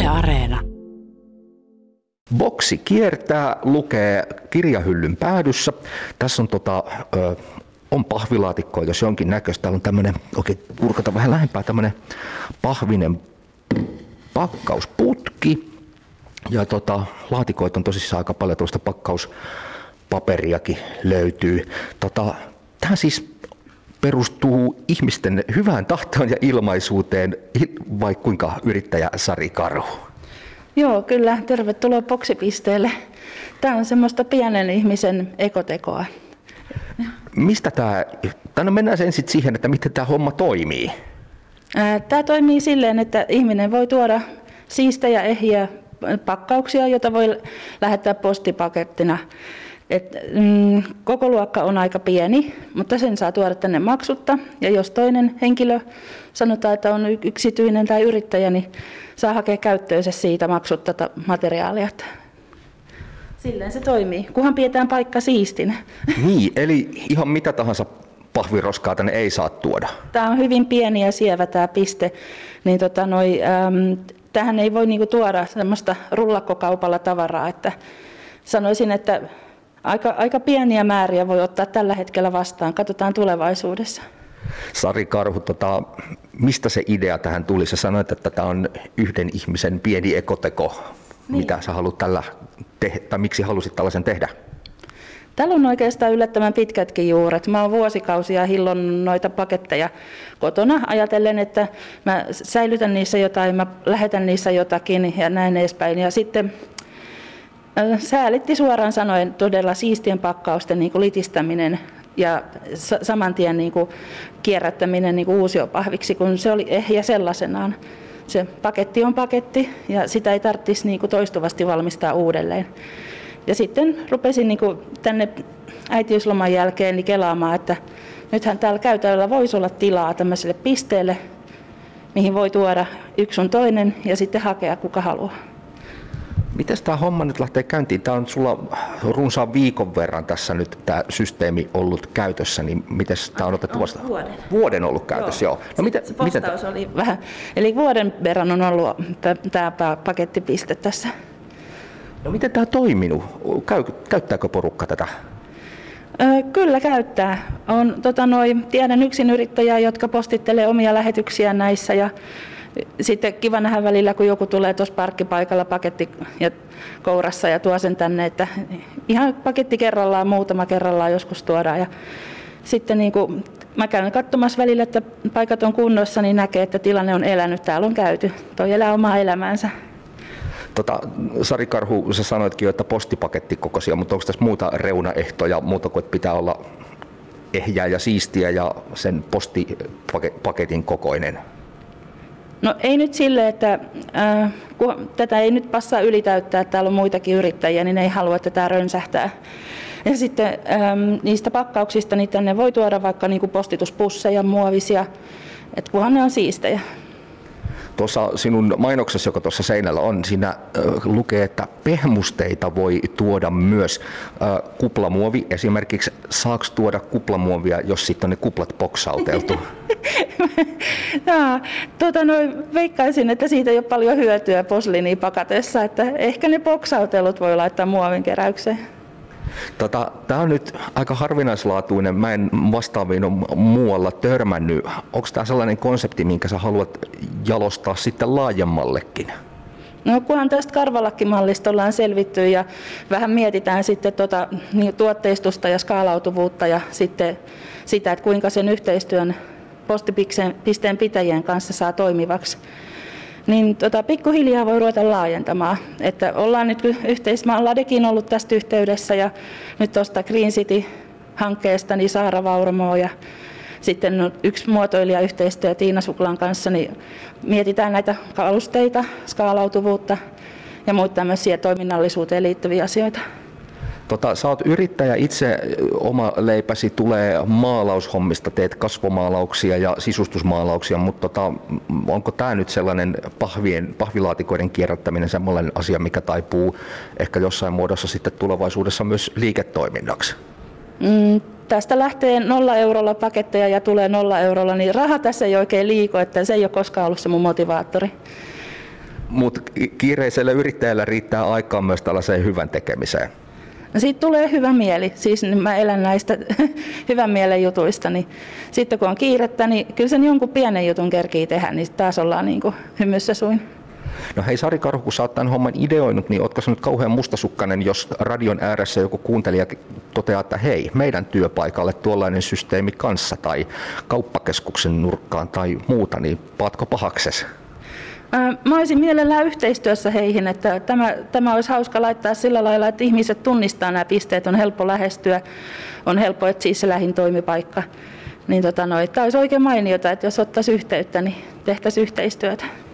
Yle Areena. Boksi kiertää, lukee kirjahyllyn päädyssä. Tässä on pahvilaatikkoa, jos jonkin näköistä. Täällä on tämmöinen, oikein kurkata vähän lähempää, tämmöinen pahvinen pakkausputki. Ja laatikoita on tosissaan aika paljon, tuosta pakkauspaperiakin löytyy. Tämä siis perustuu ihmisten hyvään tahtoon ja ilmaisuuteen, vai kuinka yrittäjä Sari Karhu? Joo, kyllä. Tervetuloa boksipisteelle. Tämä on semmoista pienen ihmisen ekotekoa. Mistä mennään ensin siihen, että miten tämä homma toimii? Tämä toimii silleen, että ihminen voi tuoda siistejä, ehjiä pakkauksia, joita voi lähettää postipakettina. Koko luokka on aika pieni, mutta sen saa tuoda tänne maksutta. Ja jos toinen henkilö, sanotaan, että on yksityinen tai yrittäjä, niin saa hakea käyttöönsä siitä maksutta materiaalia. Silleen se toimii, kunhan pidetään paikka siistinä. Niin, eli ihan mitä tahansa pahviroskaa tänne ei saa tuoda. Tämä on hyvin pieni ja sievä tämä piste. Niin tähän ei voi tuoda semmoista rullakkokaupalla tavaraa. Että sanoisin, että aika pieniä määriä voi ottaa tällä hetkellä vastaan. Katsotaan tulevaisuudessa. Sari Karhu, mistä se idea tähän tuli? Sä sanoit, että tämä on yhden ihmisen pieni ekoteko. Niin. Mitä sä haluat miksi halusit tällaisen tehdä? Tällä on oikeastaan yllättävän pitkätkin juuret. Mä oon vuosikausia hillonnut noita paketteja kotona ajatellen, että mä säilytän niissä jotain, mä lähetän niissä jotakin ja näin edespäin. Ja sitten säälitti suoraan sanoen todella siistien pakkausten litistäminen ja saman tien kierrättäminen uusiopahviksi, kun se oli ehjä sellaisenaan. Se paketti on paketti ja sitä ei tarvitsisi toistuvasti valmistaa uudelleen. Ja sitten rupesin tänne äitiysloman jälkeen kelaamaan, että nythän täällä käytävällä voisi olla tilaa tämmöiselle pisteelle, mihin voi tuoda yksi sun toinen ja sitten hakea kuka haluaa. Miten tämä homma nyt lähtee käyntiin? Tämä on sulla runsaan viikon verran tässä nyt tämä systeemi ollut käytössä, niin miten tämä on otettu vastaan? Vuoden ollut käytössä, joo. No, se postaus oli vähän, eli vuoden verran on ollut tämä pakettipiste tässä. No miten tämä on toiminut? Käyttääkö porukka tätä? Kyllä käyttää. Tiedän yksinyrittäjiä, jotka postittelee omia lähetyksiään näissä ja sitten kiva nähdä välillä, kun joku tulee tuossa parkkipaikalla paketti kourassa ja tuo sen tänne, että ihan paketti kerrallaan, muutama kerrallaan joskus tuodaan. Ja sitten mä käyn katsomassa välillä, että paikat on kunnossa, niin näkee, että tilanne on elänyt, täällä on käyty. Toi elää omaa elämäänsä. Sari Karhu, sä sanoitkin jo, että postipakettikokoisia, mutta onko tässä muuta reunaehtoja, muuta kuin että pitää olla ehjää ja siistiä ja sen postipaketin kokoinen? No ei nyt sille, että kun tätä ei nyt passaa ylitäyttää, että täällä on muitakin yrittäjiä, niin ne ei halua, että tämä rönsähtää. Ja sitten niistä pakkauksista niin tänne voi tuoda vaikka postituspusseja, muovisia, että kunhan ne on siistejä. Tuossa sinun mainoksessa, joka tuossa seinällä on, siinä lukee, että pehmusteita voi tuoda myös. Kuplamuovi esimerkiksi, saako tuoda kuplamuovia, jos sitten on ne kuplat boksauteltu? Veikkaisin, että siitä ei ole paljon hyötyä posliinipakatessa, että ehkä ne boksautelut voi laittaa muovin keräykseen. Tämä on nyt aika harvinaislaatuinen, mä en vastaaviin ole muualla törmännyt. Onko tämä sellainen konsepti, minkä sä haluat jalostaa sitten laajemmallekin? No kunhan tästä karvalakkimallista ollaan selvitty ja vähän mietitään sitten tuotteistusta ja skaalautuvuutta ja sitten sitä, että kuinka sen yhteistyön postipisteen pitäjien kanssa saa toimivaksi. Niin pikkuhiljaa voi ruveta laajentamaan. Että ollaan nyt mä ollaan Dekin ollut tästä yhteydessä ja nyt tuosta Green City-hankkeesta niin Saara Vauramoo ja sitten yksi muotoilijayhteistyö Tiina Suklan kanssa, niin mietitään näitä kalusteita, skaalautuvuutta ja muita tämmöisiä toiminnallisuuteen liittyviä asioita. Sä oot yrittäjä itse, oma leipäsi tulee maalaushommista, teet kasvomaalauksia ja sisustusmaalauksia, mutta onko tämä nyt sellainen pahvilaatikoiden kierrättäminen sellainen asia, mikä taipuu ehkä jossain muodossa sitten tulevaisuudessa myös liiketoiminnaksi? Tästä lähtee 0 eurolla paketteja ja tulee 0 eurolla, niin raha tässä ei oikein liiku, että se ei ole koskaan ollut se mun motivaattori. Mutta kiireisellä yrittäjällä riittää aikaa myös tällaiseen hyvän tekemiseen. No siitä tulee hyvä mieli, siis mä elän näistä hyvän mielen jutuista, niin sitten kun on kiirettä, niin kyllä sen jonkun pienen jutun kerkii tehdä, niin taas ollaan niin kuin hymyssä suin. No hei Sari Karhu, kun sä oot tämän homman ideoinut, niin ootko sä nyt kauhean mustasukkainen, jos radion ääressä joku kuuntelija toteaa, että hei, meidän työpaikalle tuollainen systeemi kanssa tai kauppakeskuksen nurkkaan tai muuta, niin paatko pahakses? Mä olisin mielellään yhteistyössä heihin, että tämä olisi hauska laittaa sillä lailla, että ihmiset tunnistaa nämä pisteet, on helppo lähestyä, on helppo etsiä se lähin toimipaikka. Niin tämä olisi oikein mainiota, että jos ottaisi yhteyttä, niin tehtäisiin yhteistyötä.